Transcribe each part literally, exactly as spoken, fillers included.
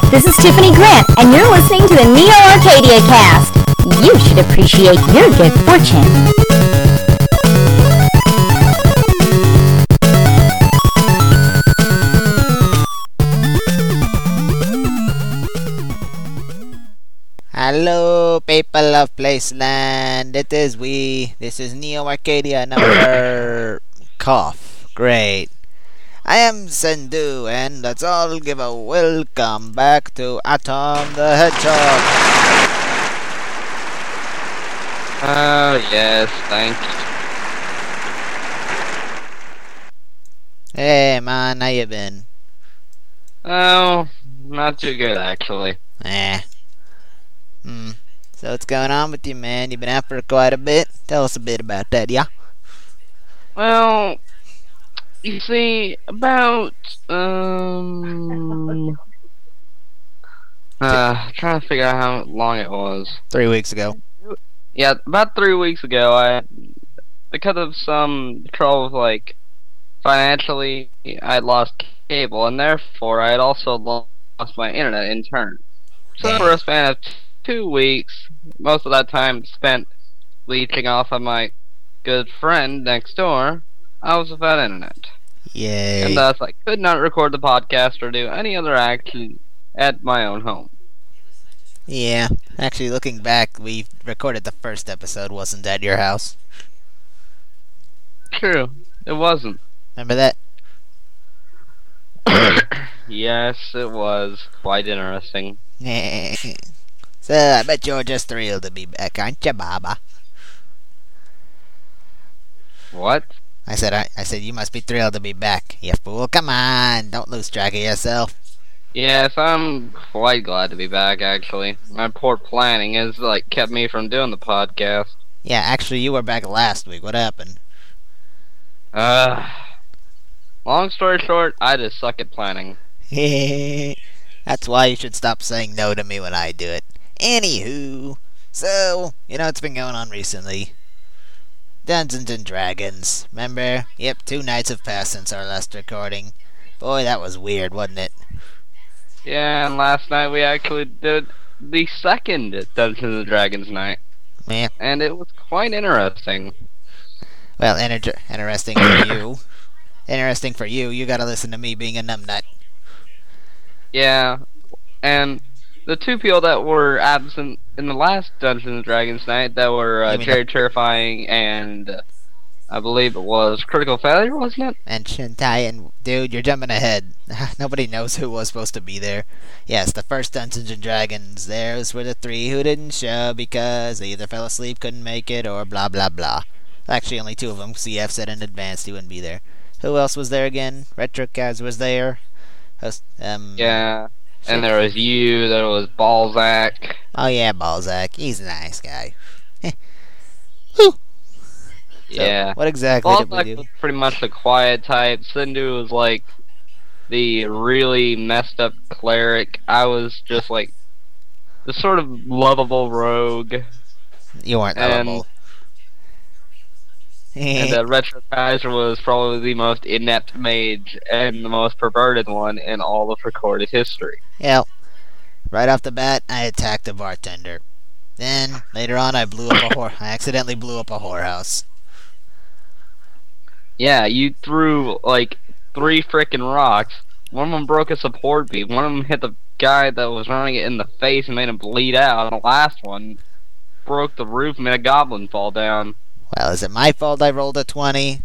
This is Tiffany Grant, and you're listening to the Neo Arcadia Cast. You should appreciate your good fortune. Hello, people of Placeland. It is we. This is Neo Arcadia number cough. Great. I am Sendu, and let's all give a welcome back to Atom the Hedgehog. Oh, yes, thank you. Hey, man, how you been? Oh, not too good, actually. Eh. Hmm. So what's going on with you, man? You've been out for quite a bit. Tell us a bit about that, yeah? Well, you see, about, um... Uh, trying to figure out how long it was. Three weeks ago. Yeah, about three weeks ago, I, because of some trouble with, like, financially, I had lost cable, and therefore I had also lost my internet in turn. So for a span of two weeks, most of that time spent leeching off of my good friend next door, I was without internet. Yay. And thus I could not record the podcast or do any other action at my own home. Yeah. Actually, looking back, we recorded the first episode, wasn't at your house. True, it wasn't. Remember that? Yes, it was quite interesting. So, I bet you're just thrilled to be back, aren't you, Baba? What? I said, I, I said, you must be thrilled to be back, you fool. Come on, don't lose track of yourself. Yes, I'm quite glad to be back, actually. My poor planning has, like, kept me from doing the podcast. Yeah, actually, you were back last week. What happened? Uh, long story short, I just suck at planning. That's why you should stop saying no to me when I do it. Anywho, so, you know what's been going on recently? Dungeons and Dragons, remember? Yep, two nights have passed since our last recording. Boy, that was weird, wasn't it? Yeah, and last night we actually did the second Dungeons and Dragons night. Yeah. And it was quite interesting. Well, inter- interesting for you. Interesting for you, you gotta listen to me being a numbnut. Yeah, and the two people that were absent in the last Dungeons and Dragons night that were uh, Jerry the- Terrifying and uh, I believe it was Critical Failure, wasn't it? And Shintai, and dude, you're jumping ahead. Nobody knows who was supposed to be there. Yes, the first Dungeons and Dragons, those were the three who didn't show because they either fell asleep, couldn't make it, or blah blah blah. Actually, only two of them. C F said in advance he wouldn't be there. Who else was there again? Retrocast was there. Host, um, yeah, and there was you, there was Balzac. Oh yeah, Balzac. He's a nice guy. Whew. So, yeah. What exactly Balzac did we do? was pretty much the quiet type. Sindu was like the really messed up cleric. I was just like the sort of lovable rogue. You weren't and, lovable. and the Retro Kaiser was probably the most inept mage and the most perverted one in all of recorded history. Yeah. Right off the bat, I attacked a bartender. Then, later on, I blew up a whore. I accidentally blew up a whorehouse. Yeah, you threw, like, three frickin' rocks. One of them broke a support beam. One of them hit the guy that was running it in the face and made him bleed out. And the last one broke the roof and made a goblin fall down. Well, is it my fault I rolled a twenty?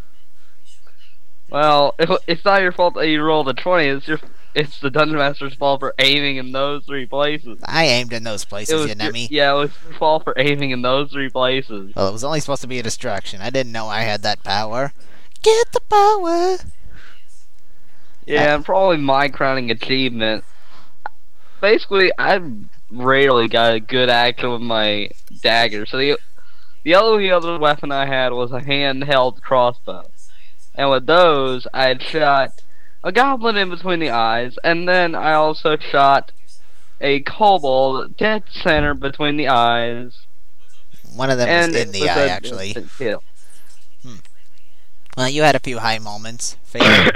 Well, it, it's not your fault that you rolled a twenty. It's your, it's the Dungeon Master's fault for aiming in those three places. I aimed in those places, you know your, me. Yeah, it was your fault for aiming in those three places. Well, it was only supposed to be a distraction. I didn't know I had that power. Get the power! Yeah, and probably my crowning achievement. Basically, I rarely got a good action with my dagger, so the the only other weapon I had was a handheld crossbow. And with those, I had shot a goblin in between the eyes, and then I also shot a kobold dead center between the eyes. One of them and was in the was eye, a actually. Kill. Hmm. Well, you had a few high moments. Fatal,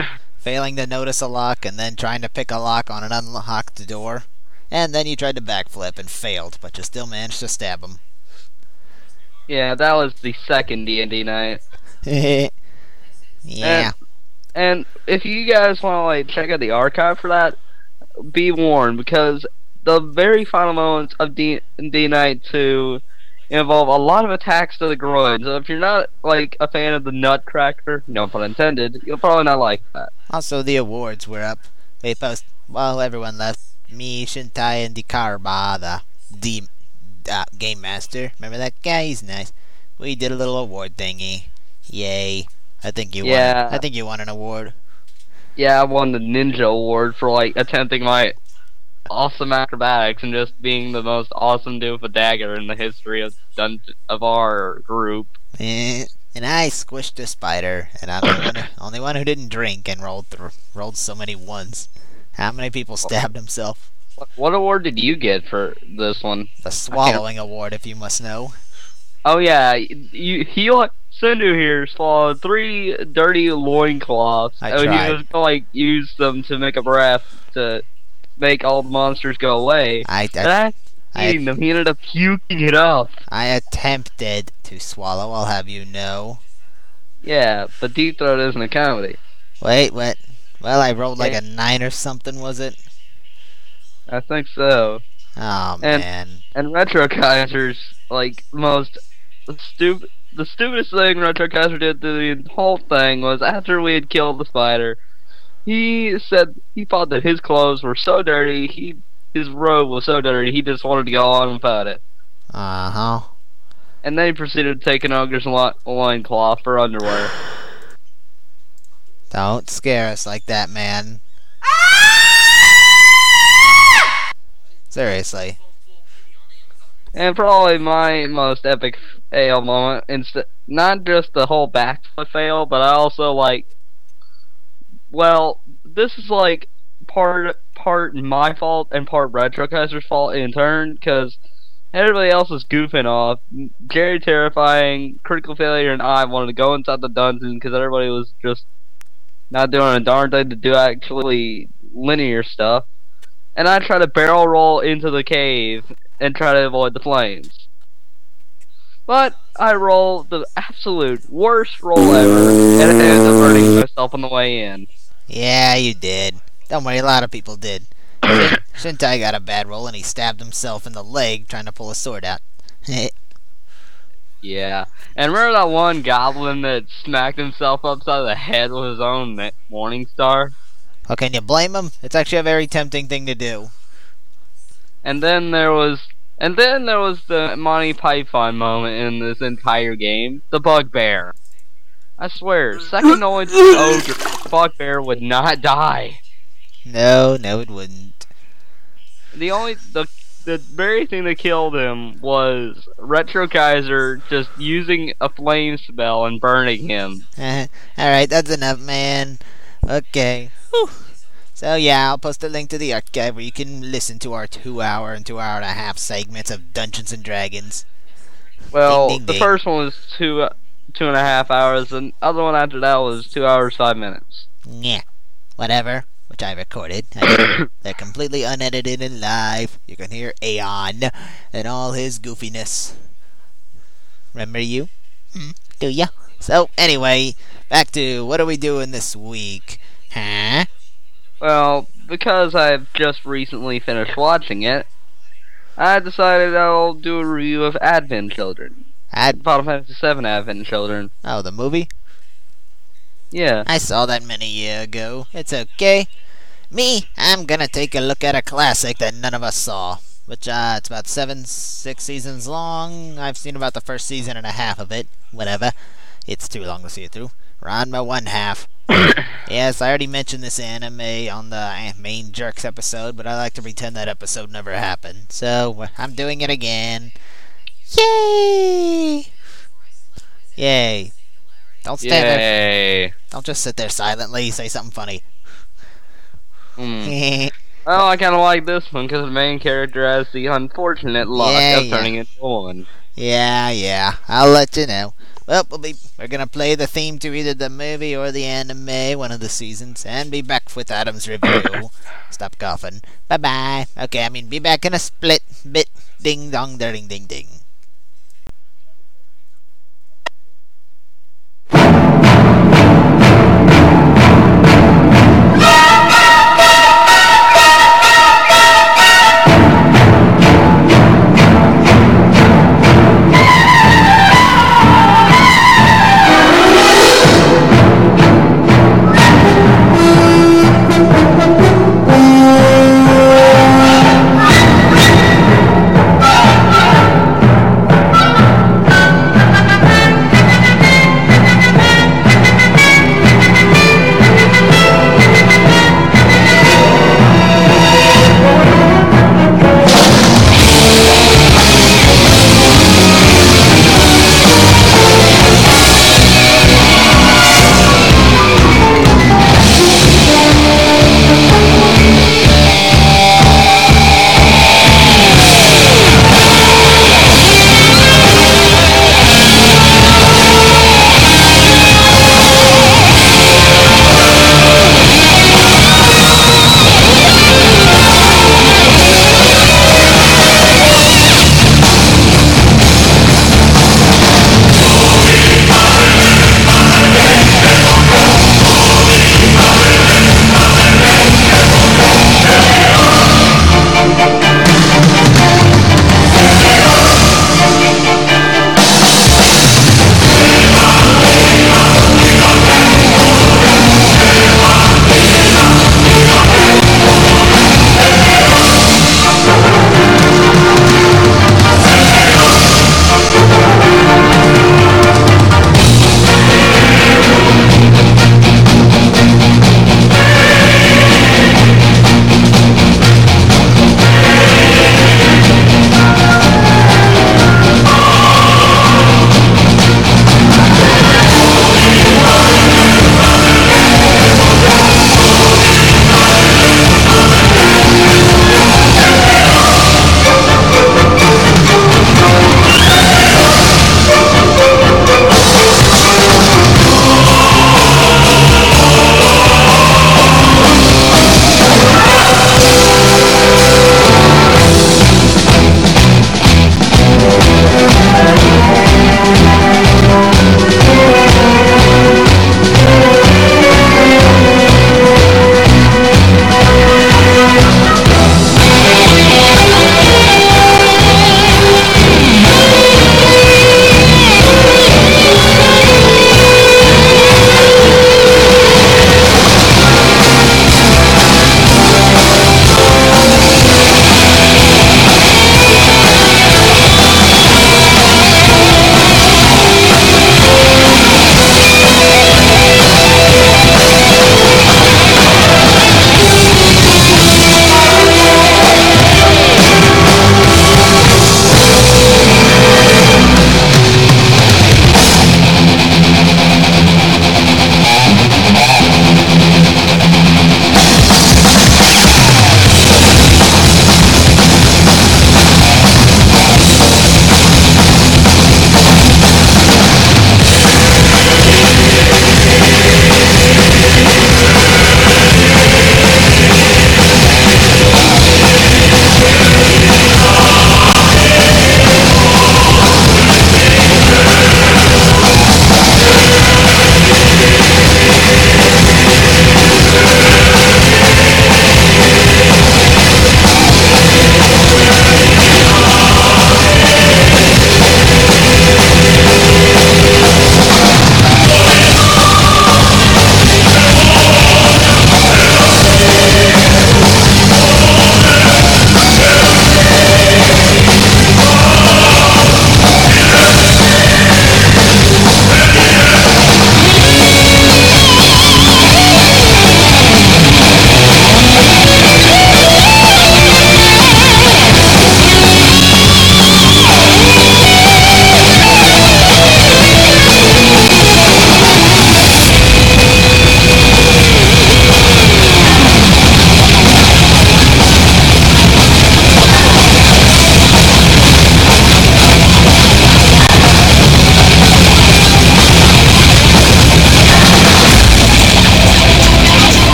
failing to notice a lock, and then trying to pick a lock on an unlocked door. And then you tried to backflip and failed, but you still managed to stab him. Yeah, that was the second D and D night. yeah. And, and if you guys want to like check out the archive for that, be warned, because the very final moments of D and D Night two involve a lot of attacks to the groin. So if you're not like a fan of the Nutcracker, no pun intended, you'll probably not like that. Also, the awards were up. They post while everyone left. Me, Shintai, and Dikarba, the D uh, game master. Remember that guy? He's nice. We did a little award thingy. Yay! I think you Yeah. won. I think you won an award. Yeah, I won the Ninja Award for like attempting my awesome acrobatics and just being the most awesome dude with a dagger in the history of dun- of our group. Eh, and I squished a spider, and I'm the one, who- only one who didn't drink and rolled th- rolled so many ones. How many people stabbed himself? What, what award did you get for this one? The swallowing award, if you must know. Oh yeah, you he like Sendu here swallowed three dirty loincloths. I and tried. He was gonna like use them to make a breath to make all the monsters go away. I, But I, after I- eating them, he ended up puking it up. I attempted to swallow, I'll have you know. Yeah, but Deep Throat isn't a comedy. Wait, what? Well, I rolled like Yeah. a nine or something, was it? I think so. Oh, And- man. And Retro Kaiser's like most stupid. The stupidest thing Retro Kaiser did through the whole thing was after we had killed the spider, he said he thought that his clothes were so dirty, he his robe was so dirty, he just wanted to go on without it. Uh-huh. And then he proceeded to take an ogre's lo- loincloth for underwear. Don't scare us like that, man. Seriously. And probably my most epic fail moment, inst- not just the whole backflip fail, but I also like, well, this is like part part my fault and part Retro Kaiser's fault in turn, because everybody else was goofing off. Jerry Terrifying, Critical Failure, and I wanted to go inside the dungeon because everybody was just not doing a darn thing to do actually linear stuff. And I tried to barrel roll into the cave and try to avoid the flames. But I rolled the absolute worst roll ever, and I ended up hurting myself on the way in. Yeah, you did. Don't worry, a lot of people did. Shin- Shintai got a bad roll and he stabbed himself in the leg trying to pull a sword out. Yeah. And remember that one goblin that smacked himself upside the head with his own ma- Morning Star? Well, can you blame him? It's actually a very tempting thing to do. And then there was... And then there was the Monty Python moment in this entire game. The Bugbear. I swear, second only to the Ogre, the Bugbear would not die. No, no it wouldn't. The only... The the very thing that killed him was Retro Kaiser just using a flame spell and burning him. Alright, that's enough, man. Okay. Whew. So yeah, I'll post a link to the archive where you can listen to our two hour and two hour and a half segments of Dungeons and Dragons. Well, Ding, ding, the ding. first one was two uh, two and a half hours, and the other one after that was two hours five minutes. Yeah. Whatever. Which I recorded. I did- They're completely unedited and live. You can hear Aeon and all his goofiness. Remember you? Hmm, do ya? So, anyway, back to what are we doing this week? Huh? Well, because I've just recently finished watching it, I decided I'll do a review of Advent Children. Ad- Final Fantasy seven Advent Children. oh, the movie? Yeah. I saw that many years ago. It's okay. Me, I'm gonna take a look at a classic that none of us saw. Which, uh, it's about seven, six seasons long. I've seen about the first season and a half of it. Whatever. It's too long to see it through. We're on my one half. Yes, I already mentioned this anime on the eh, main Jerks episode, but I like to pretend that episode never happened. So, I'm doing it again. Yay! Yay. Don't stand there. Yay. Don't just sit there silently. Say something funny. Hmm. Well, I kind of like this one because the main character has the unfortunate luck Yeah, of yeah. turning into a woman. Yeah, yeah. I'll let you know. Well, we'll be, we're gonna play the theme to either the movie or the anime one of the seasons, and be back with Adam's review. Stop coughing. Bye bye. Okay, I mean, be back in a split bit. Ding dong, ding ding ding.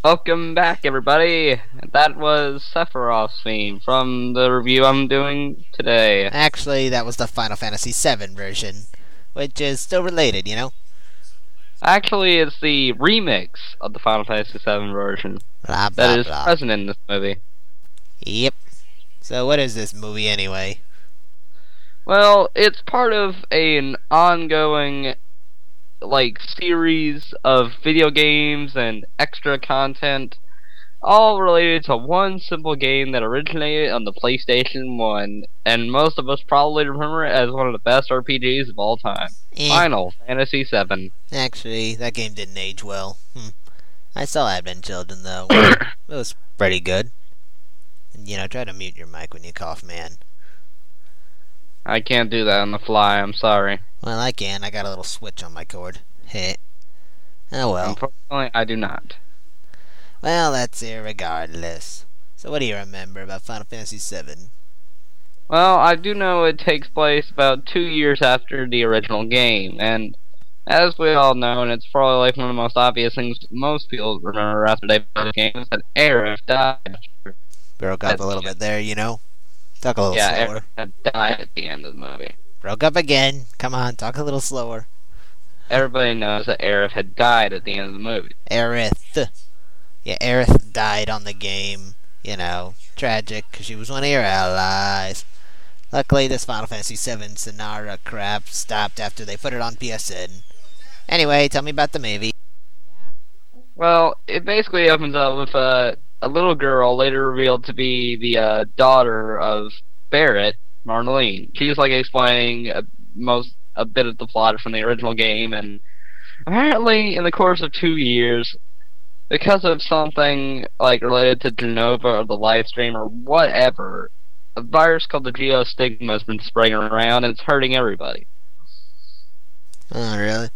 Welcome back, everybody. That was Sephiroth's theme from the review I'm doing today. Actually, that was the Final Fantasy seven version, which is still related, you know? Actually, it's the remix of the Final Fantasy seven version Blah, blah, that is blah. present in this movie. Yep. So what is this movie anyway? Well, it's part of an ongoing like series of video games and extra content, all related to one simple game that originated on the PlayStation one, and most of us probably remember it as one of the best R P Gs of all time. Eh. Final Fantasy seven. Actually, that game didn't age well. Hmm. I saw Advent Children, though. It was pretty good. And, you know, try to mute your mic when you cough, man. I can't do that on the fly, I'm sorry. Well, I can. I got a little switch on my cord. Heh. Oh, well. Unfortunately, I do not. Well, that's irregardless. So what do you remember about Final Fantasy seven? Well, I do know it takes place about two years after the original game, and as we all know, and it's probably like one of the most obvious things most people remember after they play the game, is that Aerith died. Broke up a little bit there, you know? Talk a little Yeah, slower. Aerith had died at the end of the movie. Broke up again. Come on, talk a little slower. Everybody knows that Aerith had died at the end of the movie. Aerith. Yeah, Aerith died on the game. You know, tragic, because she was one of your allies. Luckily, this Final Fantasy seven Sonara crap stopped after they put it on P S N. Anyway, tell me about the movie. Well, it basically opens up with uh, a little girl later revealed to be the uh, daughter of Barrett, Marlene. She's like explaining a, most a bit of the plot from the original game, and apparently in the course of two years, because of something like related to Genova or the live stream or whatever, a virus called the Geostigma has been spreading around and it's hurting everybody. Oh, really?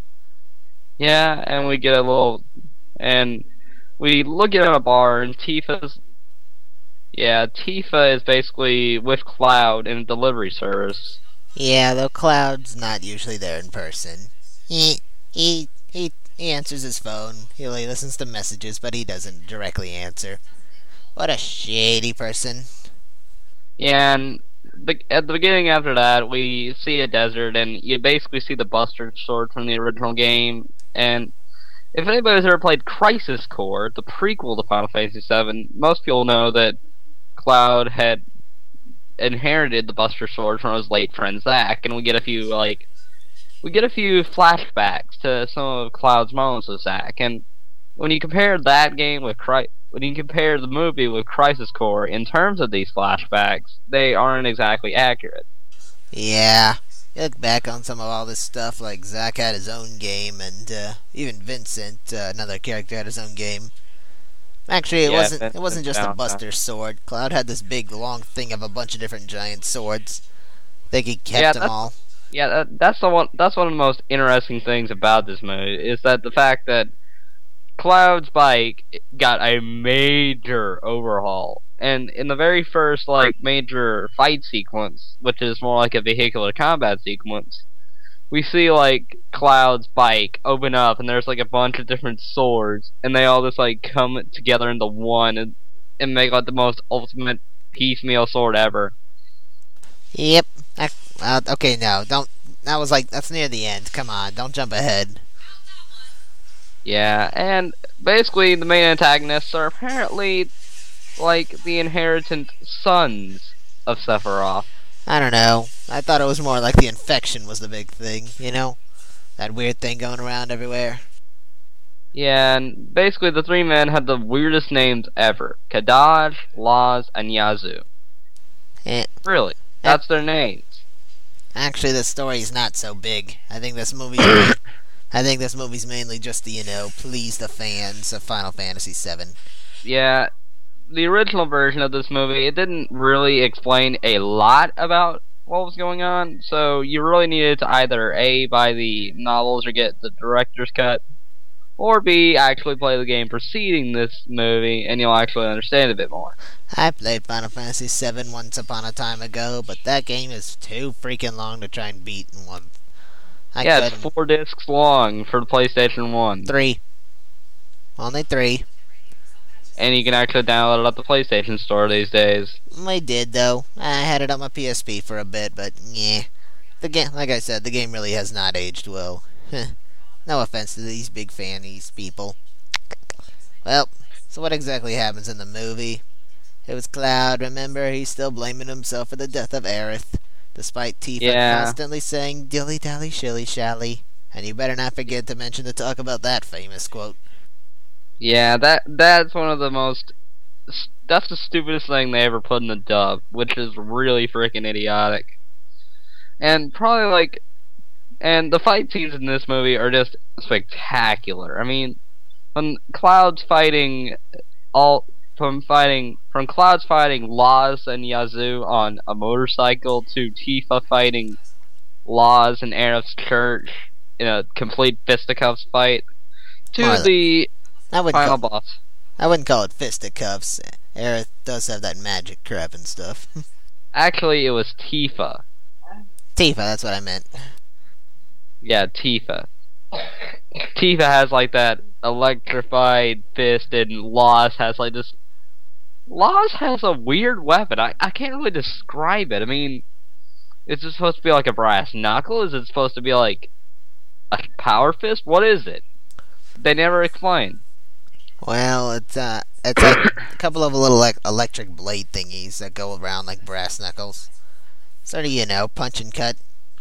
Yeah, and we get a little, and we look at a bar, and Tifa's, yeah, Tifa is basically with Cloud in a delivery service. Yeah, though Cloud's not usually there in person. He, he, he, he answers his phone. He listens to messages, but he doesn't directly answer. What a shady person. Yeah, and the, at the beginning after that, we see a desert, and you basically see the Buster Sword from the original game. And if anybody's ever played Crisis Core, the prequel to Final Fantasy seven, most people know that Cloud had inherited the Buster Sword from his late friend Zack, and we get a few like we get a few flashbacks to some of Cloud's moments with Zack. And when you compare that game with Cry when you compare the movie with Crisis Core in terms of these flashbacks, they aren't exactly accurate. Yeah. You look back on some of all this stuff, like Zack had his own game, and uh, even Vincent, uh, another character, had his own game. Actually, it Yeah, wasn't. Vincent It wasn't just a found Buster sword. Cloud had this big, long thing of a bunch of different giant swords. I think he kept Yeah, them that's- all. Yeah, that, that's the one. That's one of the most interesting things about this movie is that the fact that Cloud's bike got a major overhaul, and in the very first like major fight sequence, which is more like a vehicular combat sequence, we see like Cloud's bike open up, and there's like a bunch of different swords, and they all just like come together into one and, and make like the most ultimate piecemeal sword ever. Yep. I, uh, okay, no, don't. That was like that's near the end. Come on, don't jump ahead. Yeah, and basically the main antagonists are apparently like the inheritant sons of Sephiroth. I don't know. I thought it was more like the infection was the big thing. You know, that weird thing going around everywhere. Yeah, and basically the three men had the weirdest names ever: Kadaj, Laz, and Yazoo. Eh. Really, that's their names. Actually, the story's not so big. I think this movie's. I think this movie's mainly just to, you know, please the fans of Final Fantasy seven. Yeah, the original version of this movie, it didn't really explain a lot about what was going on, so you really needed to either A, buy the novels or get the director's cut, or B, actually play the game preceding this movie, and you'll actually understand a bit more. I played Final Fantasy seven once upon a time ago, but that game is too freaking long to try and beat in one. I yeah, it's couldn't. four discs long for the PlayStation one. Three. Only three. and you can actually download it at the PlayStation Store these days. I did though. I had it on my P S P for a bit, but yeah, the game, like I said, the game really has not aged well. No offense to these big fannies people. Well, so what exactly happens in the movie? It was Cloud, remember? He's still blaming himself for the death of Aerith, despite Tifa Yeah. constantly saying dilly dally shilly shally. And you better not forget to mention to talk about that famous quote. Yeah, that that's one of the most. That's the stupidest thing they ever put in the dub, which is really freaking idiotic. And probably like, and the fight scenes in this movie are just spectacular. I mean, when Cloud's fighting all from fighting from Cloud's fighting Laz and Yazoo on a motorcycle to Tifa fighting Laz and Aerith's church in a complete fisticuffs fight to Marla. the I wouldn't, final call, boss. I wouldn't call it fisticuffs. Aerith does have that magic crap and stuff. Actually, it was Tifa. Tifa, that's what I meant. Yeah, Tifa. Tifa has like that electrified fist, and Laz has like this. Laz has a weird weapon. I, I can't really describe it. I mean, is it supposed to be like a brass knuckle? Is it supposed to be like a power fist? What is it? They never explain. Well, it's uh, it's like a couple of little like electric blade thingies that go around like brass knuckles. Sort of, you know, punch and cut.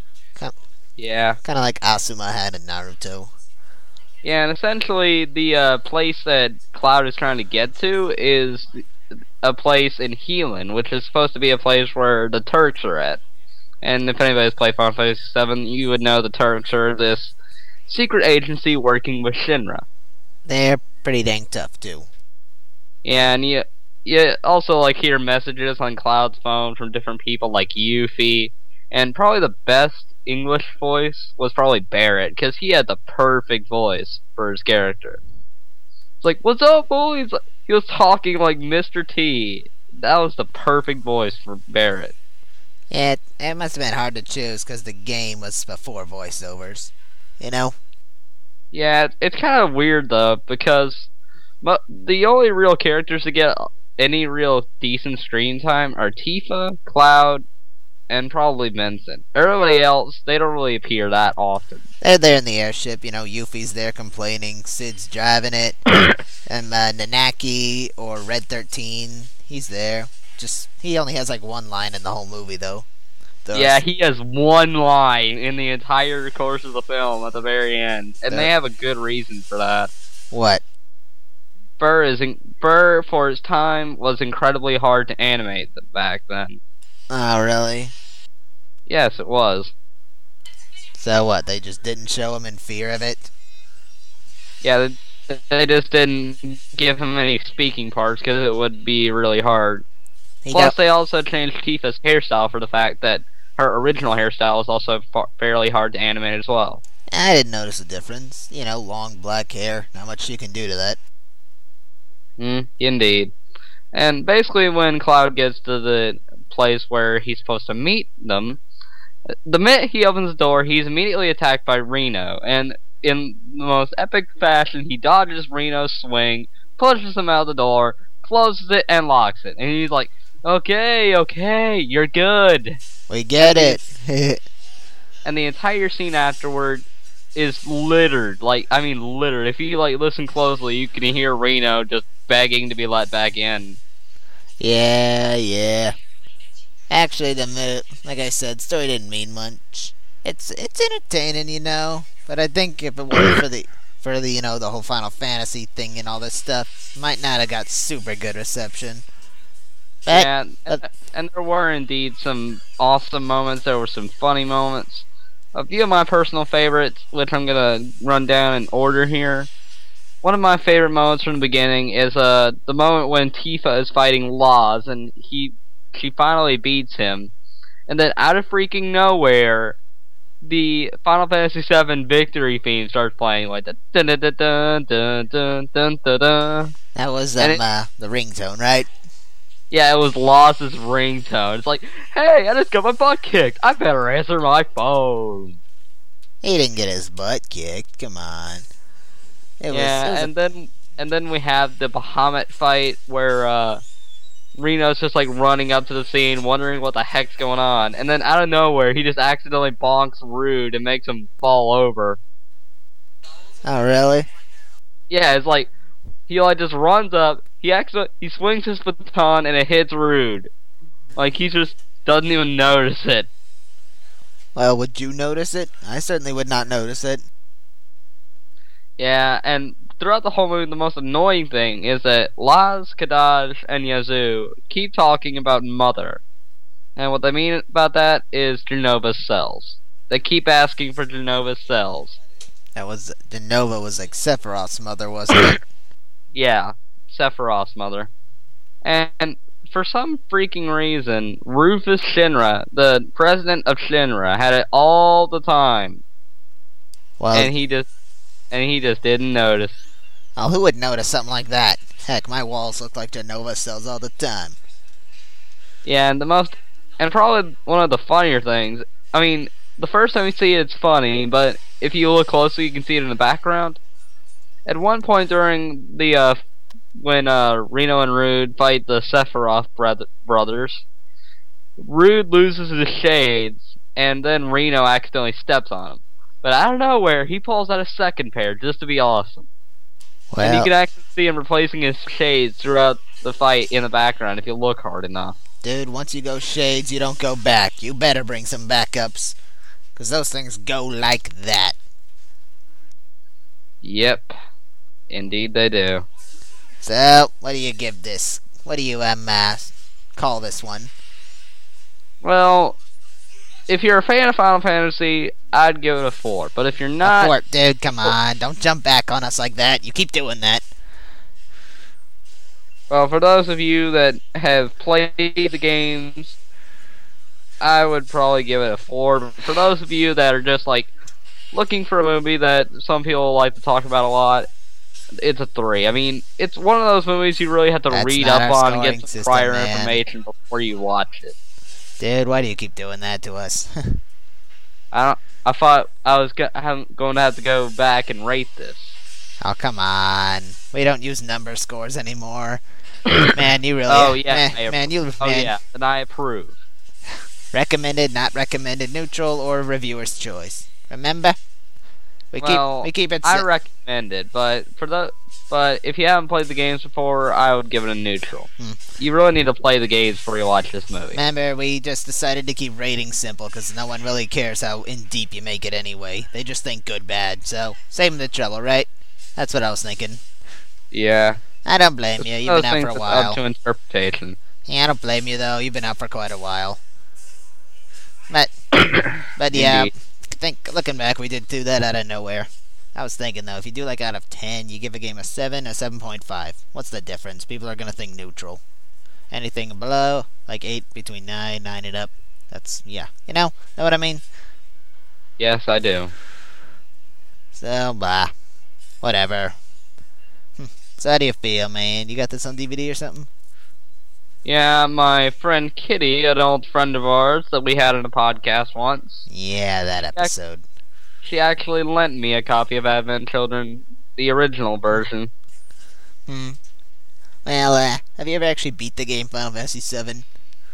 Yeah. Kind of like Asuma had in Naruto. Yeah, and essentially the uh, place that Cloud is trying to get to is a place in Healan, which is supposed to be a place where the Turks are at. And if anybody's played Final Fantasy seven, you would know the Turks are this secret agency working with Shinra. They're pretty dang tough too. Yeah, and you, you also like hear messages on Cloud's phone from different people like Yuffie, and probably the best English voice was probably Barrett, because he had the perfect voice for his character. It's like, what's up, boys? He was talking like Mister T. That was the perfect voice for Barrett. Yeah, it, it must have been hard to choose because the game was before voiceovers. You know? Yeah, it's kind of weird though, because mo- the only real characters to get any real decent screen time are Tifa, Cloud, and probably Vincent. Everybody else, they don't really appear that often. They're there in the airship, you know, Yuffie's there complaining, Sid's driving it, and uh, Nanaki or Red thirteen, he's there. Just, he only has like one line in the whole movie though. Those. Yeah, he has one line in the entire course of the film at the very end, and Uh, they have a good reason for that. What? Burr is in- Burr for his time was incredibly hard to animate back then. Oh, really? Yes, it was. So what, they just didn't show him in fear of it? Yeah, they, they just didn't give him any speaking parts because it would be really hard. He Plus, got, they also changed Tifa's hairstyle for the fact that her original hairstyle was also fa- fairly hard to animate as well. I didn't notice a difference. You know, long black hair, not much you can do to that. Mm, indeed. And basically, when Cloud gets to the place where he's supposed to meet them, the minute he opens the door, he's immediately attacked by Reno. And in the most epic fashion, he dodges Reno's swing, pushes him out the door, closes it, and locks it. And he's like, okay, okay, you're good. We get it. And the entire scene afterward is littered. Like, I mean, littered. If you, like, listen closely, you can hear Reno just begging to be let back in. Yeah, yeah. Actually, the minute, like I said, story didn't mean much. It's it's entertaining, you know. But I think if it weren't for the for the you know the whole Final Fantasy thing and all this stuff, it might not have got super good reception. But, Yeah, and, and there were indeed some awesome moments. There were some funny moments. A few of my personal favorites, which I'm gonna run down in order here. One of my favorite moments from the beginning is uh the moment when Tifa is fighting Laz and he she finally beats him, and then out of freaking nowhere, the Final Fantasy seven victory theme starts playing like the dun dun dun dun dun dun dun dun dun. that was And um, it- uh, the ringtone, right? Yeah, it was Laz's ringtone. It's like, hey, I just got my butt kicked. I better answer my phone. He didn't get his butt kicked. Come on. It was, yeah, it was and then and then we have the Bahamut fight where uh, Reno's just like running up to the scene, wondering what the heck's going on, and then out of nowhere, he just accidentally bonks Rude and makes him fall over. Oh, really? Yeah, it's like he like just runs up, he actually he swings his baton and it hits Rude. Like he just doesn't even notice it. Well, would you notice it? I certainly would not notice it. Yeah, and throughout the whole movie, the most annoying thing is that Laz, Kadaj, and Yazoo keep talking about Mother. And what they mean about that is Genova's cells. They keep asking for Genova's cells. That was... Genova was like Sephiroth's mother, wasn't it? Yeah, Sephiroth's mother. And for some freaking reason, Rufus Shinra, the president of Shinra, had it all the time. Well, and he just... And he just didn't notice. Oh, who would notice something like that? Heck, my walls look like Genova cells all the time. Yeah, and the most... And probably one of the funnier things... I mean, the first time you see it, it's funny, but if you look closely, you can see it in the background. At one point during the, uh... when, uh, Reno and Rude fight the Sephiroth bro- brothers, Rude loses his shades, and then Reno accidentally steps on him. But out of nowhere, he pulls out a second pair just to be awesome. Well, and you can actually see him replacing his shades throughout the fight in the background if you look hard enough. dude, once you go shades, you don't go back. You better bring some backups. Because those things go like that. Yep. Indeed they do. So, what do you give this? What do you, um, uh, call this one? Well, if you're a fan of Final Fantasy, I'd give it a four. But if you're not... A four, dude, come on. Don't jump back on us like that. You keep doing that. Well, for those of you that have played the games, I would probably give it a four. But for those of you that are just, like, looking for a movie that some people like to talk about a lot, it's a three. I mean, it's one of those movies you really have to That's read not up our on and get scoring some system, prior man. information before you watch it. Dude, why do you keep doing that to us? I don't, I thought I was go- going to have to go back and rate this. Oh, come on. We don't use number scores anymore. Man, you really... Oh, yeah. Man, man you... Oh, man, yeah. Then I approve. Recommended, not recommended, neutral, or reviewer's choice. Remember? We well, keep we keep it. I recommend it, but for the but if you haven't played the games before, I would give it a neutral. Hmm. You really need to play the games before you watch this movie. Remember, we just decided to keep ratings simple because no one really cares how in deep you make it anyway. They just think good, bad. So save the trouble, right? That's what I was thinking. Yeah. I don't blame you. You've been out for a while. Up to interpretation. Yeah, I don't blame you though. You've been out for quite a while. But, but yeah. Indeed. Think looking back, we did do that out of nowhere. I was thinking though, if you do like out of ten, you give a game a seven, a seven point five. What's the difference? People are gonna think neutral. Anything below, like eight, between nine, nine and up. That's yeah. You know, know what I mean? Yes, I do. So blah, whatever. Hm. So how do you feel, man? You got this on D V D or something? Yeah, my friend Kitty, an old friend of ours that we had in a podcast once. Yeah, that episode. She actually lent me a copy of Advent Children, the original version. Hmm. Well, uh, have you ever actually beat the game Final Fantasy seven?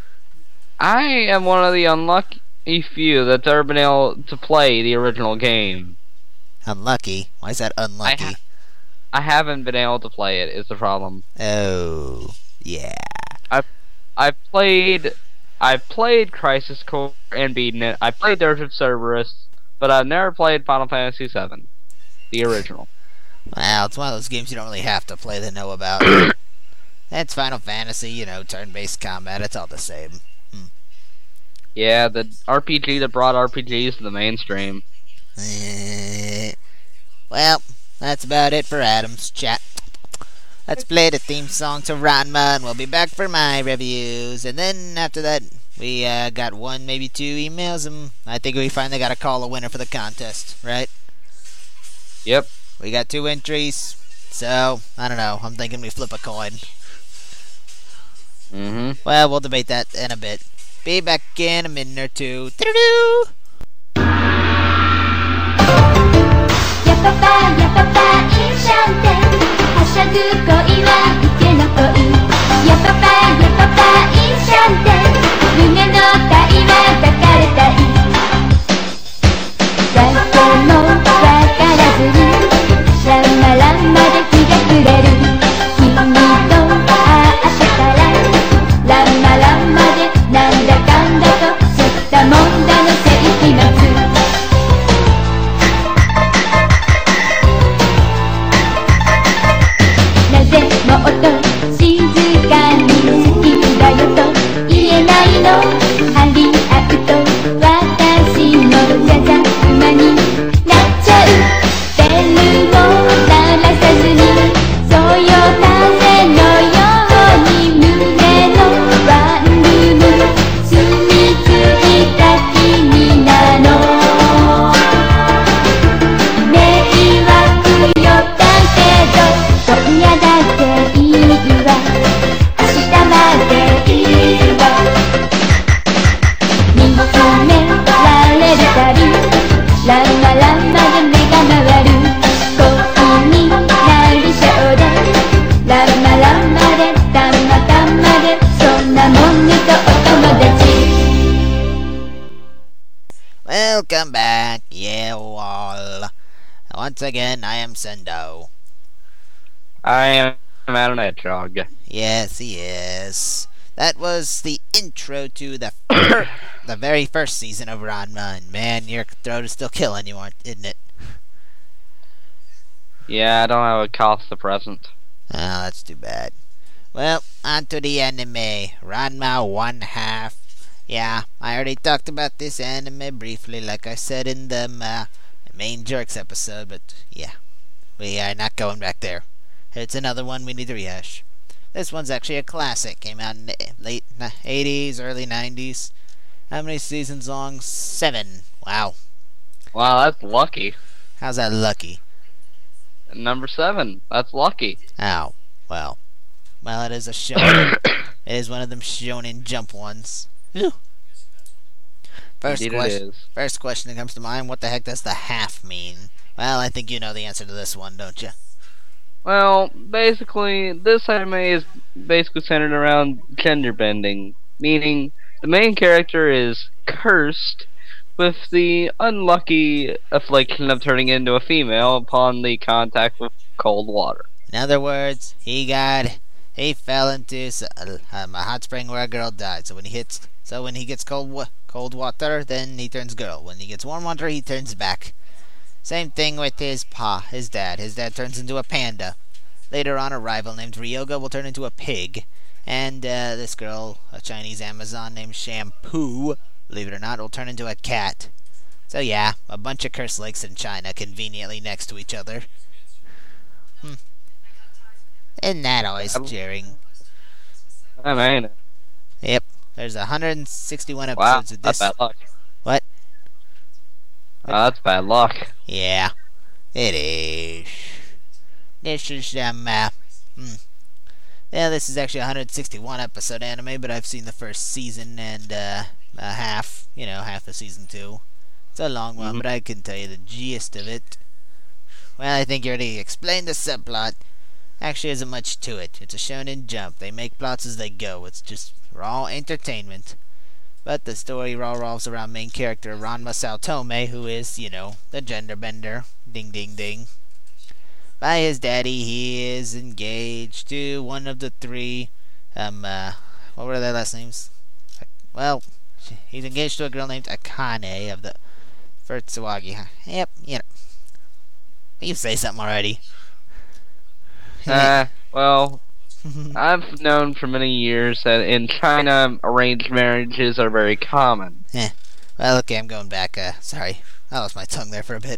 I am one of the unlucky few that's ever been able to play the original game. Unlucky? Why is that unlucky? I, ha- I haven't been able to play it, is the problem. Oh, yeah. I've, I've played... I've played Crisis Core and beaten it. I played Dirge of Cerberus, but I've never played Final Fantasy seven. The original. Well, it's one of those games you don't really have to play to know about. That's Final Fantasy, you know, turn-based combat, it's all the same. Hmm. Yeah, the R P G that brought R P Gs to the mainstream. Eh, well, that's about it for Adam's chat. Let's play the theme song to Ranma, and we'll be back for my reviews. And then after that, we uh, got one, maybe two emails, and I think we finally got to call a winner for the contest, right? Yep. We got two entries, so I don't know. I'm thinking we flip a coin. Mm-hmm. Well, we'll debate that in a bit. Be back in a minute or two. Doo-doo-doo! Yappa-ba, yappa-ba, 一闪灯。 はしゃぐ恋は池の恋やパパやパパいいじゃんって胸の体は抱かれたいわけもわからずにランマランマで日が暮れる君と会ってからランマランマでなんだかんだと吸ったもんだの世紀末なぜもっと静かに好きだよと言えないの張り合うと私もじゃじゃ馬になっちゃうベルも鳴らさずにそよ風のように胸のワンルーム住み着いた君なの迷惑よだけど今夜だけいいわ明日までいいわ見つめられるたびランマランマで目が回る恋になりそうでランマランマでたまたまでそんなもんねとお友達 Welcome back, yeah, all. Once again, I am Sendo. I am Adam Hedgehog. Yes, he is. That was the intro to the fir- the very first season of Ranma, and man, your throat is still killing you, aren't- isn't it? Yeah, I don't have a cough the present. Oh, that's too bad. Well, on to the anime. Ranma one half. Yeah, I already talked about this anime briefly, like I said in the uh, main Jerks episode, but yeah, we are not going back there. It's another one we need to rehash. This one's actually a classic. Came out in the late eighties, early nineties. How many seasons long? Seven. Wow. Wow, that's lucky. How's that lucky? Number seven. That's lucky. Oh, well. Well, it is a shonen. It is one of them shonen jump ones. Phew. First Indeed question. it is. First question that comes to mind: what the heck does the half mean? Well, I think you know the answer to this one, don't you? Well, basically, this anime is basically centered around gender bending, meaning the main character is cursed with the unlucky affliction of turning into a female upon the contact with cold water. In other words, he got he fell into um, a hot spring where a girl died. So when he hits, so when he gets cold wa- cold water, then he turns girl. When he gets warm water, he turns back. Same thing with his pa, his dad. His dad turns into a panda. Later on, a rival named Ryoga will turn into a pig. And uh, this girl, a Chinese Amazon named Shampoo, believe it or not, will turn into a cat. So yeah, a bunch of curse lakes in China conveniently next to each other. Hmm. Isn't that always cheering? I mean, Yep. There's one hundred sixty-one wow, episodes of that's this. bad luck. What? Oh, that's bad luck. Yeah, it is. This is, um, uh, hmm. Yeah, this is actually a one hundred sixty-one episode anime, but I've seen the first season and, uh, uh half, you know, half of season two. It's a long one, Mhm. but I can tell you the gist of it. Well, I think you already explained the subplot. Actually, isn't much to it. It's a shonen jump. They make plots as they go. It's just raw entertainment. But the story all revolves around main character Ranma Saotome, who is, you know, the gender bender. Ding ding ding. By his daddy, he is engaged to one of the three, um, uh, what were their last names? Well, he's engaged to a girl named Akane of the Furtsuwagi. Yep, you know. You say something already. Uh, well, I've known for many years that in China, arranged marriages are very common. Eh. Well, okay, I'm going back. Uh, sorry. I lost my tongue there for a bit.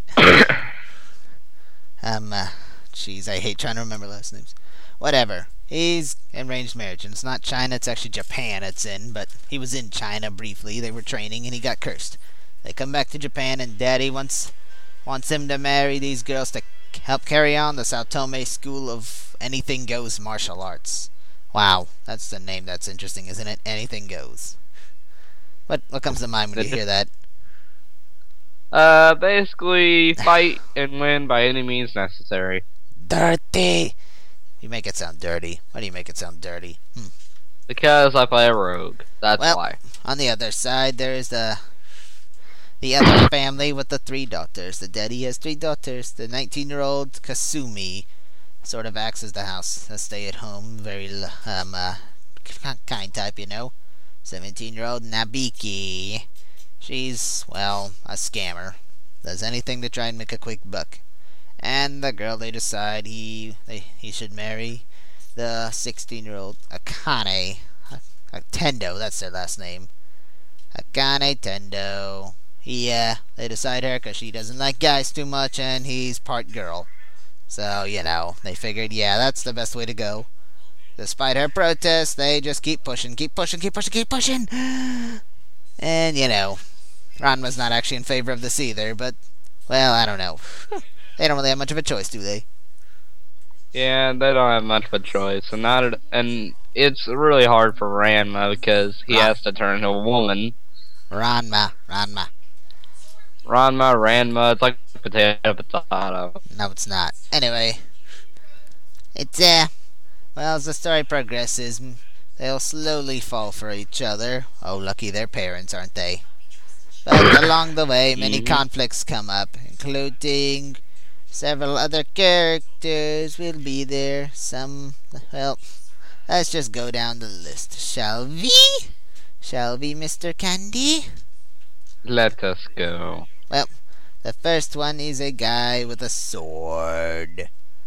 um, uh, jeez, I hate trying to remember last names. Whatever. He's in arranged marriage, and it's not China, it's actually Japan it's in, but he was in China briefly. They were training, and he got cursed. They come back to Japan, and Daddy wants, wants him to marry these girls to help carry on the Saotome School of Anything Goes Martial Arts. Wow, that's the name that's interesting, isn't it? Anything Goes. What what comes to mind when you hear that? Uh, basically, fight and win by any means necessary. Dirty! You make it sound dirty. Why do you make it sound dirty? Hmm. Because I play a rogue. That's Well, why. On the other side, there is the the other family with the three daughters. The daddy has three daughters. The nineteen-year-old Kasumi sort of acts as the house, a stay-at-home, very um uh, kind type, you know. seventeen-year-old Nabiki. She's, well, a scammer. Does anything to try and make a quick buck. And the girl they decide he they, he should marry, the sixteen-year-old Akane. Uh, Tendo, that's their last name. Akane Tendo. He, uh, they decide her because she doesn't like guys too much and he's part girl. So, you know, they figured, yeah, that's the best way to go. Despite her protests, they just keep pushing, keep pushing, keep pushing, keep pushing. And, you know, Ranma's not actually in favor of this either, but, well, I don't know. They don't really have much of a choice, do they? Yeah, they don't have much of a choice, and not and it's really hard for Ranma because he Ran- has to turn into a woman. Ranma, Ranma. Ranma, Ranma, it's like potato, potato. No, it's not. Anyway, it's, uh, well, as the story progresses, they'll slowly fall for each other. Oh, lucky their parents, aren't they? But along the way, many Mhm. conflicts come up, including several other characters will be there. Some, well, let's just go down the list, shall we? Shall we, Mister Candy? Let us go. Well, the first one is a guy with a sword.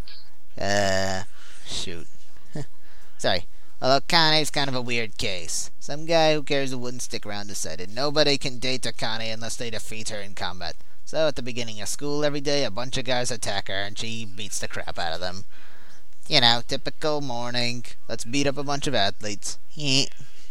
Uh, shoot. Sorry. Well, Akane's kind of a weird case. Some guy who carries a wooden stick around his head, and nobody can date Akane unless they defeat her in combat. So at the beginning of school every day, a bunch of guys attack her, and she beats the crap out of them. You know, typical morning. Let's beat up a bunch of athletes. Then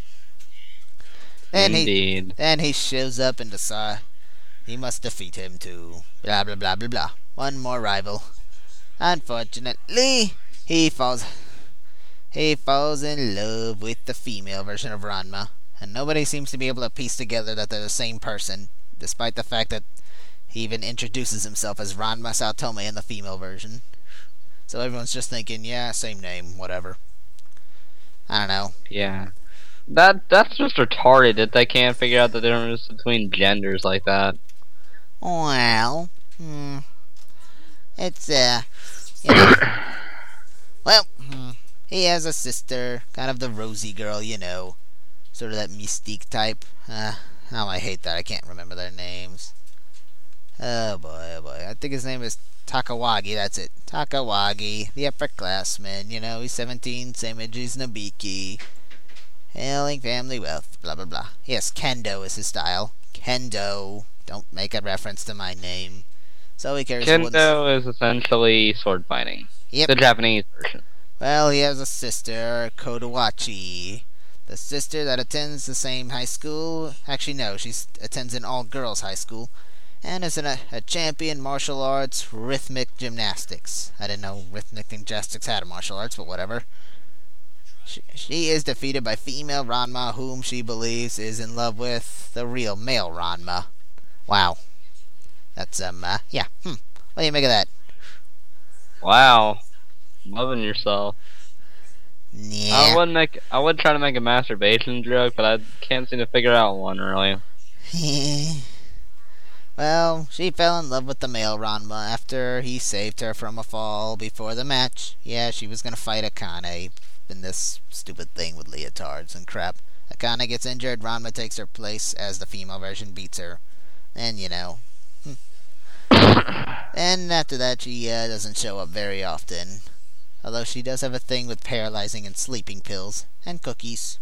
he, Indeed. then he shows up and decides he must defeat him too. Blah blah blah blah blah. One more rival. Unfortunately, he falls he falls in love with the female version of Ranma, and nobody seems to be able to piece together that they're the same person, despite the fact that he even introduces himself as Ranma Saotome in the female version. So everyone's just thinking, yeah, same name, whatever. I don't know. Yeah. That that's just retarded that they can't figure out the difference between genders like that. Well, hmm, it's, uh, you know, well, hmm, he has a sister, kind of the rosy girl, you know, sort of that mystique type. Uh, oh, I hate that, I can't remember their names. Oh boy, oh boy, I think his name is Takawagi, that's it. Takawagi, the upperclassman, you know, he's seventeen, same age as Nabiki. Hailing family wealth, blah blah blah. Yes, Kendo is his style. Kendo. Don't make a reference to my name. So he carries a wooden... Kendo is essentially sword fighting. Yep. The Japanese version. Well, he has a sister, Kodawachi. The sister that attends the same high school. Actually, no, she attends an all-girls high school. And is in a, a champion martial arts rhythmic gymnastics. I didn't know rhythmic gymnastics had a martial arts, but whatever. She, she is defeated by female Ranma, whom she believes is in love with the real male Ranma. Wow. That's, um, uh, yeah. Hmm. What do you make of that? Wow. Loving yourself. Yeah. I would make I would try to make a masturbation joke, but I can't seem to figure out one really. Well, she fell in love with the male Ranma after he saved her from a fall before the match. Yeah, she was gonna fight Akane in this stupid thing with leotards and crap. Akane gets injured, Ranma takes her place as the female version beats her. And, you know. And after that, she uh, doesn't show up very often. Although she does have a thing with paralyzing and sleeping pills. And cookies.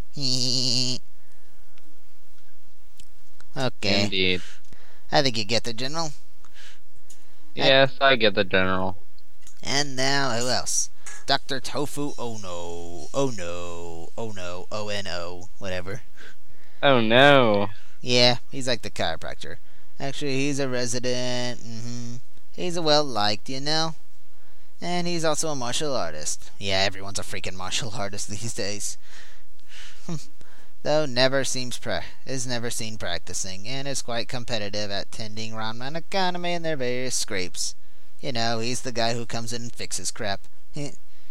Okay. Indeed. I think you get the general. Yes, I get the general. And now, who else? Doctor Tofu Ono. Oh no. Oh no. O N O. Whatever. Oh no. Yeah, he's like the chiropractor. Actually, he's a resident. Mm-hmm. He's a well-liked, you know? And he's also a martial artist. Yeah, everyone's a freaking martial artist these days. Though never seems pra- is never seen practicing, and is quite competitive at tending Ranma and Akane in their various scrapes. You know, he's the guy who comes in and fixes crap.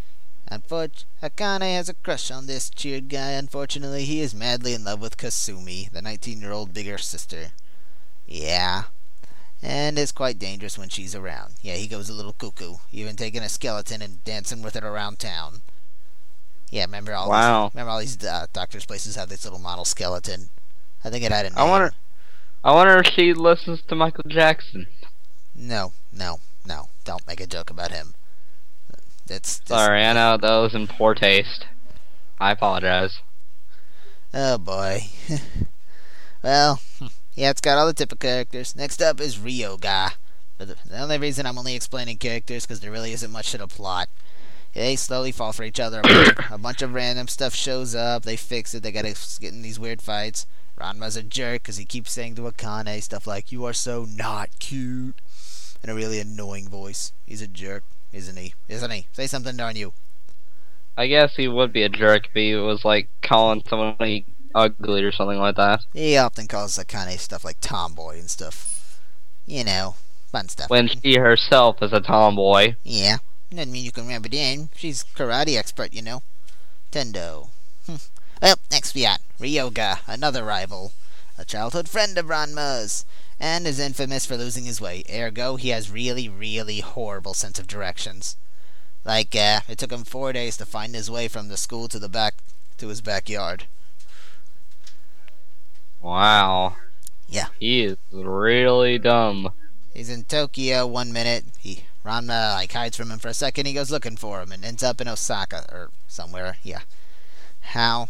Unfortunately, Akane has a crush on this cheered guy. Unfortunately, he is madly in love with Kasumi, the nineteen-year-old bigger sister. Yeah. And it's quite dangerous when she's around. Yeah, he goes a little cuckoo, even taking a skeleton and dancing with it around town. Yeah, remember all Wow. these, remember all these uh, doctors' places have this little model skeleton. I think it had a name. I wonder. I wonder if she listens to Michael Jackson. No, no, no. Don't make a joke about him. It's just, Sorry, I know that was in poor taste. I apologize. oh boy. Well, yeah, it's got all the typical characters. Next up is Ryoga. But the, the only reason I'm only explaining characters because there really isn't much to the plot. They slowly fall for each other. A bunch, of, a bunch of random stuff shows up. They fix it. They gotta get in these weird fights. Ranma's a jerk because he keeps saying to Akane stuff like, "You are so not cute," in a really annoying voice. He's a jerk, isn't he? Isn't he? Say something, darn you. I guess he would be a jerk if he was like calling somebody ugly or something like that. He often calls Akane stuff like tomboy and stuff. You know, fun stuff. When she herself is a tomboy. Yeah, doesn't mean you can rub it in. She's karate expert, you know. Tendo. Well, next we got Ryoga, another rival, a childhood friend of Ranma's, and is infamous for losing his way. Ergo, he has really, really horrible sense of directions. Like, uh, it took him four days to find his way from the school to the back to his backyard. Wow. Yeah. He is really dumb. He's in Tokyo one minute. He Ranma like hides from him for a second. He goes looking for him and ends up in Osaka or somewhere. Yeah. How?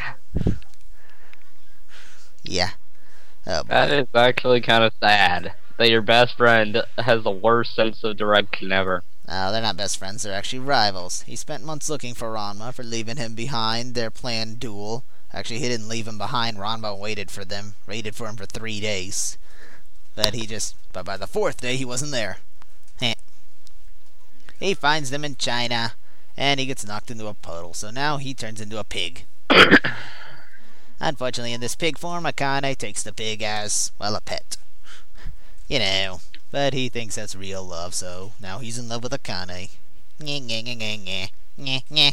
Yeah. Oh, boy. That is actually kind of sad that your best friend has the worst sense of direction ever. No, they're not best friends. They're actually rivals. He spent months looking for Ranma for leaving him behind their planned duel. Actually, he didn't leave him behind. Ranma waited for them. Waited for him for three days. But he just... But by the fourth day, he wasn't there. Heh. He finds them in China, and he gets knocked into a puddle. So now he turns into a pig. Unfortunately, in this pig form, Akane takes the pig as, well, a pet. You know, but he thinks that's real love, so now he's in love with Akane. Nye, nye, nye, nye, nye, nye, nye.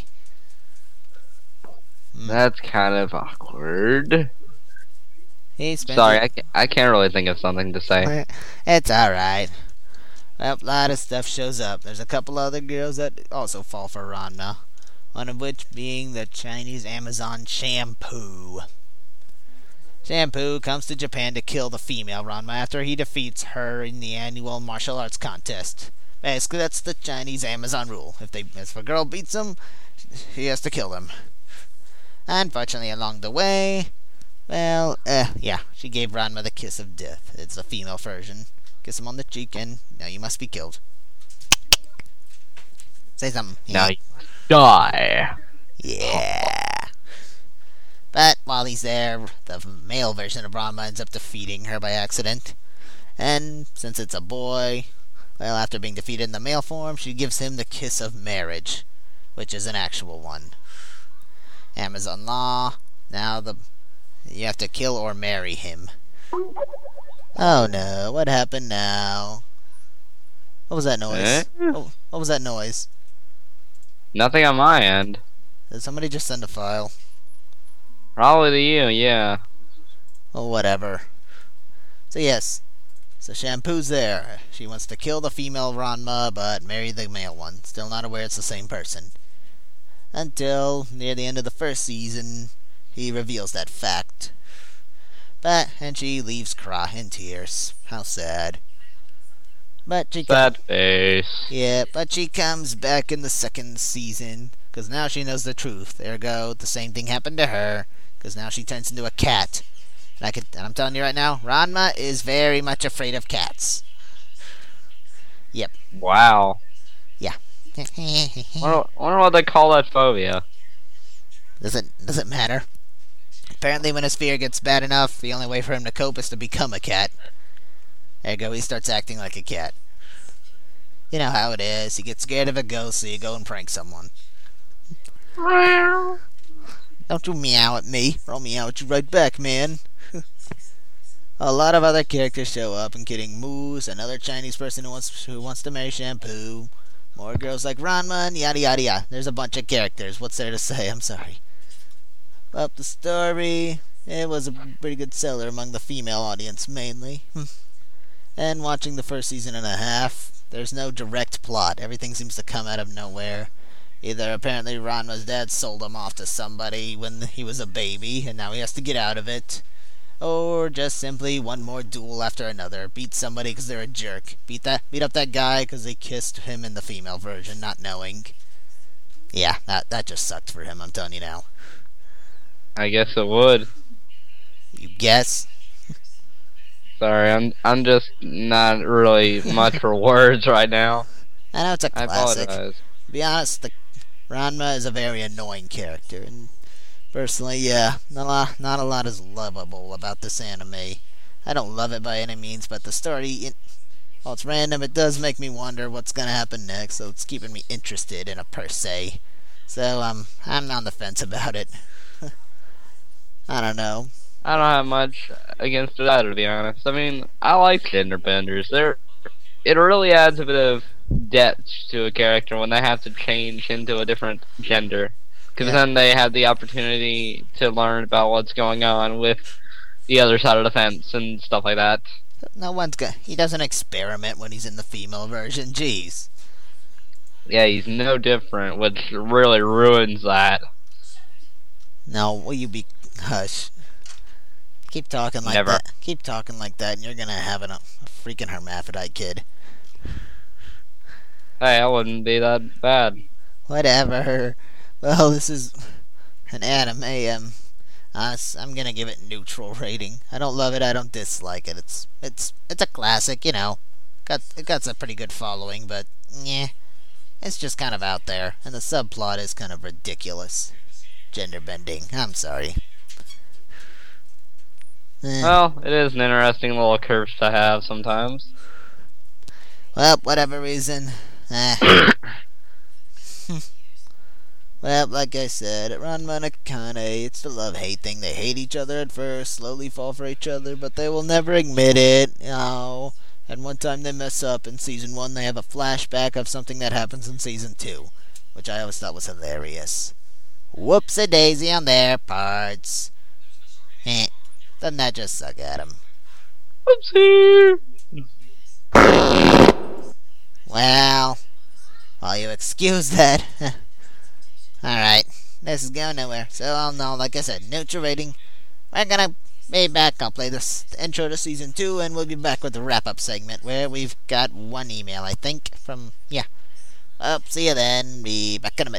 Mm. That's kind of awkward. He spends Sorry, it- I can't, I can't really think of something to say. It's alright. Well, a lot of stuff shows up. There's a couple other girls that also fall for Ranma. One of which being the Chinese Amazon Shampoo. Shampoo comes to Japan to kill the female Ranma after he defeats her in the annual martial arts contest. Basically, that's the Chinese Amazon rule. If they, if a girl beats him, he has to kill them. Unfortunately, along the way, well, uh, yeah, she gave Ranma the kiss of death. It's the female version. Kiss him on the cheek, and now you must be killed. Say something. Now you die. Yeah. But while he's there, the male version of Ranma ends up defeating her by accident. And since it's a boy, well, after being defeated in the male form, she gives him the kiss of marriage, which is an actual one. Amazon law. Now the you have to kill or marry him. Oh no, what happened now? What was that noise? Eh? What, what was that noise? Nothing on my end. Did somebody just send a file? Probably to you, yeah. Oh, whatever. So yes, so Shampoo's there. She wants to kill the female Ranma, but marry the male one. Still not aware it's the same person. Until near the end of the first season, he reveals that fact. But, and she leaves Kra in tears. How sad. But she Sad face. Yeah, but she comes back in the second season, because now she knows the truth. Ergo, the same thing happened to her, because now she turns into a cat. And, I could, and I'm telling you right now, Ranma is very much afraid of cats. Yep. Wow. Yeah. Wonder, wonder what they call that phobia. Doesn't doesn't matter. Apparently, when his fear gets bad enough, the only way for him to cope is to become a cat. Ergo, he starts acting like a cat. You know how it is. You get scared of a ghost, so you go and prank someone. Don't you meow at me, or I'll meow at you right back, man. A lot of other characters show up, including Moose, another Chinese person who wants who wants to marry Shampoo, More girls like Ranma and yada yada yada. There's a bunch of characters. What's there to say? I'm sorry. Well, the story, it was a pretty good seller among the female audience, mainly. And watching the first season and a half, there's no direct plot. Everything seems to come out of nowhere. Either apparently Ranma's dad sold him off to somebody when he was a baby, and now he has to get out of it. Or just simply one more duel after another. Beat somebody because they're a jerk. Beat that, beat up that guy because they kissed him in the female version, not knowing. Yeah, that that just sucked for him, I'm telling you now. I guess it would. You guess? Sorry, I'm I'm just not really much for words right now. I know it's a I classic. apologize. To be honest, the Ranma is a very annoying character, and personally, yeah, not a lot, not a lot is lovable about this anime. I don't love it by any means, but the story, it, while it's random, it does make me wonder what's gonna happen next, so it's keeping me interested in a per se. So, um, I'm on the fence about it. I don't know. I don't have much against it either, to be honest. I mean, I like gender benders. They're, it really adds a bit of depth to a character when they have to change into a different gender. Because Yeah. then they have the opportunity to learn about what's going on with the other side of the fence and stuff like that. No one's gonna. He doesn't experiment when he's in the female version. Jeez. Yeah, he's no different, which really ruins that. No, will you be hush? Keep talking like Never. that. Keep talking like that, and you're gonna have an, a freaking hermaphrodite kid. Hey, I wouldn't be that bad. Whatever. Well, this is an anime. Um, uh, I'm gonna give it neutral rating. I don't love it. I don't dislike it. It's it's it's a classic, you know. Got it got a pretty good following, but yeah, it's just kind of out there, and the subplot is kind of ridiculous. Gender bending. I'm sorry. Eh. Well, it is an interesting little curse to have sometimes. Well, whatever reason. Eh. Well, like I said, at Ranma and Akane, it's the love-hate thing. They hate each other at first, slowly fall for each other, but they will never admit it. You know. And one time they mess up in season one, they have a flashback of something that happens in season two, which I always thought was hilarious. Whoops-a-daisy on their parts. Eh. Doesn't that just suck at 'em? Oopsie! Well, while you excuse that. Alright, this is going nowhere, so I'll know, like I said, neutral rating. We're gonna be back, I'll play this intro to season two, and we'll be back with the wrap-up segment, where we've got one email, I think, from, yeah. Well, see you then, be back in a bit.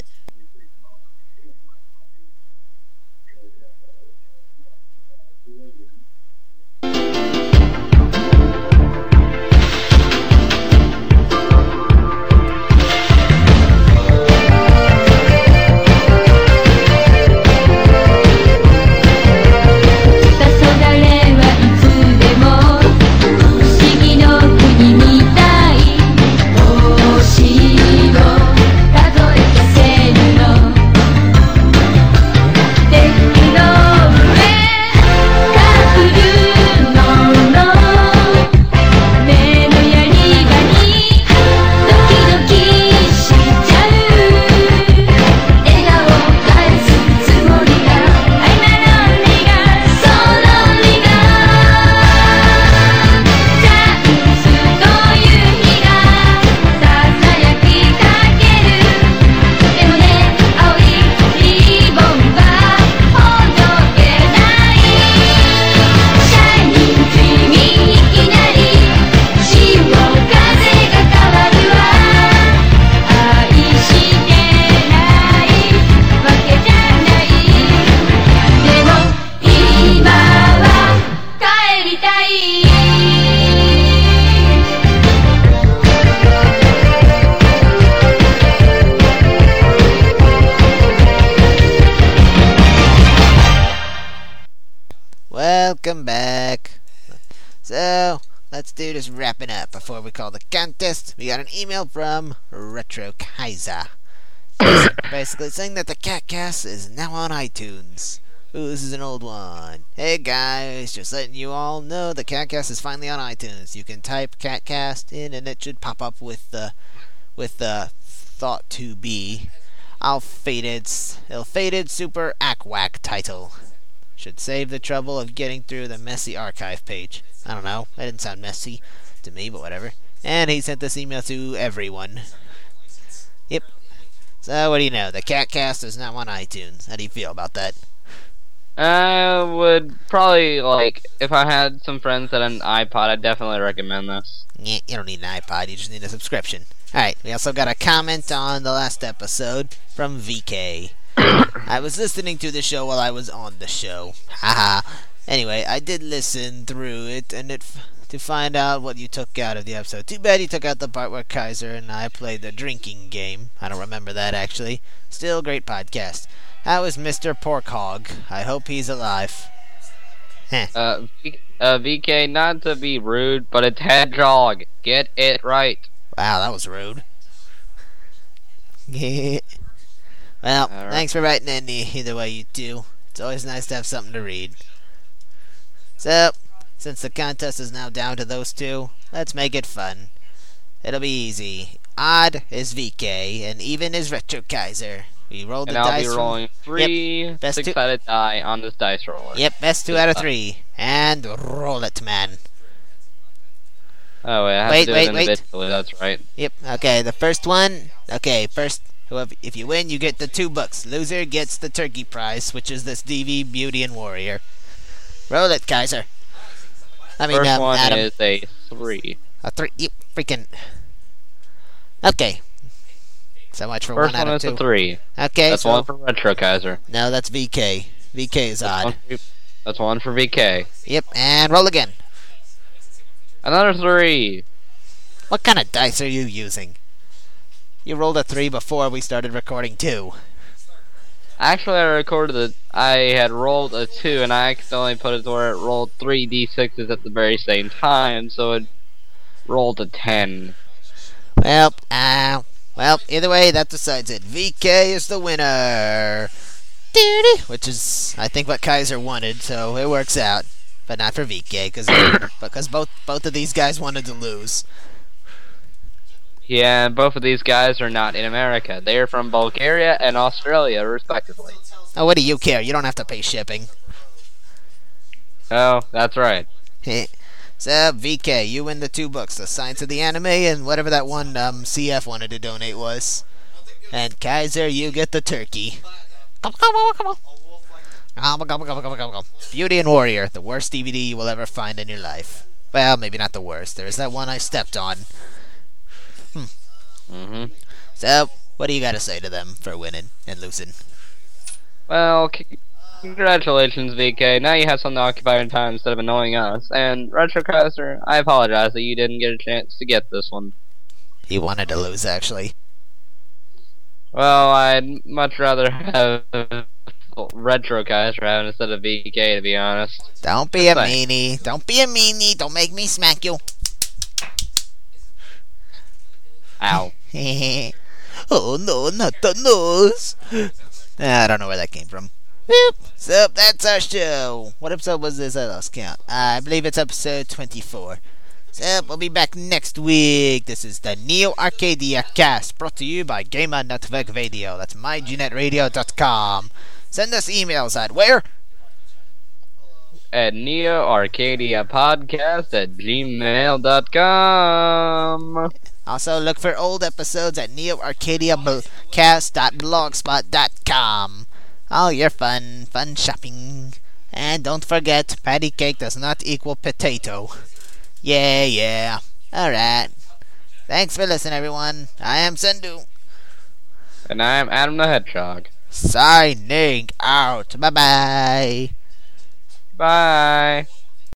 Welcome back. So, let's do this wrapping up before we call the contest. We got an email from Retro Kaiser. Basically saying that the CatCast is now on iTunes. Ooh, this is an old one. Hey guys, just letting you all know the CatCast is finally on iTunes. You can type CatCast in and it should pop up with the with the thought to be ill-fated, ill-fated Super Aquack title. Should save the trouble of getting through the messy archive page. I don't know, that didn't sound messy to me, but whatever. And he sent this email to everyone. Yep. So what do you know? The CatCast is now on iTunes. How do you feel about that? I would probably, like, if I had some friends that had an iPod, I'd definitely recommend this. Yeah, you don't need an iPod, you just need a subscription. Alright, we also got a comment on the last episode from V K. I was listening to the show while I was on the show. Haha. Anyway, I did listen through it, and it f- to find out what you took out of the episode. Too bad you took out the part where Kaiser and I played the drinking game. I don't remember that, actually. Still, great podcast. How is Mister Porkhog? I hope he's alive. Heh. Uh, v- uh, V K, not to be rude, but it's Hedgehog. Get it right. Wow, that was rude. Yeah. Well, All right. thanks for writing in either way you do. It's always nice to have something to read. So, since the contest is now down to those two, let's make it fun. It'll be easy. Odd is V K, and even is Retro Kaiser. We rolled And the I'll dice. be from- rolling three Best two- six-sided die on this dice roller. Yep, best two out of three. And roll it, man. Oh, wait, I have Wait, to do wait, it wait. individually, that's right. Yep, okay, the first one. Okay, first, whoever, if you win, you get the two bucks. Loser gets the turkey prize, which is this D V Beauty and Warrior. Roll it, Kaiser. I mean, First um, one Adam. is a three. A three. Yep, freaking. Okay. So much for First one out one of is two. a three. Okay, That's so one for Retro Kaiser. no, that's V K. V K is That's odd. one for, that's one for V K. Yep, and roll again. Another three. What kind of dice are you using? You rolled a three before we started recording too. Actually, I recorded it. I had rolled a two, and I accidentally put it where it rolled three d sixes at the very same time, so it rolled a ten. Well, uh, well, either way, that decides it. V K is the winner. Doo-doo. Which is, I think, what Kaiser wanted, so it works out. But not for V K, cause, because both both of these guys wanted to lose. Yeah, and both of these guys are not in America. They are from Bulgaria and Australia, respectively. Oh, what do you care? You don't have to pay shipping. Oh, that's right. So, V K, you win the two books, The Science of the Anime, and whatever that one um, C F wanted to donate was. And Kaiser, you get the turkey. Come on, come on, come on. Come on, come on, come on, come on, come on. Beauty and Warrior, the worst D V D you will ever find in your life. Well, maybe not the worst. There's that one I stepped on. hmm So, what do you got to say to them for winning and losing? Well, c- congratulations, V K. Now you have something to occupy your time instead of annoying us. And Retro Kaiser, I apologize that you didn't get a chance to get this one. He wanted to lose, actually. Well, I'd much rather have Retro Kaiser have it instead of V K, to be honest. Don't be a Just meanie. Don't be a meanie. Don't make me smack you. Ow. Oh no, not the nose. Ah, I don't know where that came from. Whoop. So that's our show. What episode was this? I lost count. Uh, I believe it's episode twenty-four. So we'll be back next week. This is the Neo Arcadia cast brought to you by Gamer Network Radio. That's my g net radio dot com. Send us emails at where? At Neo Arcadia Podcast at gmail dot com. Also, look for old episodes at neo arcadia cast dot blogspot dot com. All your fun, fun shopping. And don't forget, patty cake does not equal potato. Yeah, yeah. Alright. Thanks for listening, everyone. I am Sendu. And I'm Adam the Hedgehog. Signing out. Bye-bye. Bye.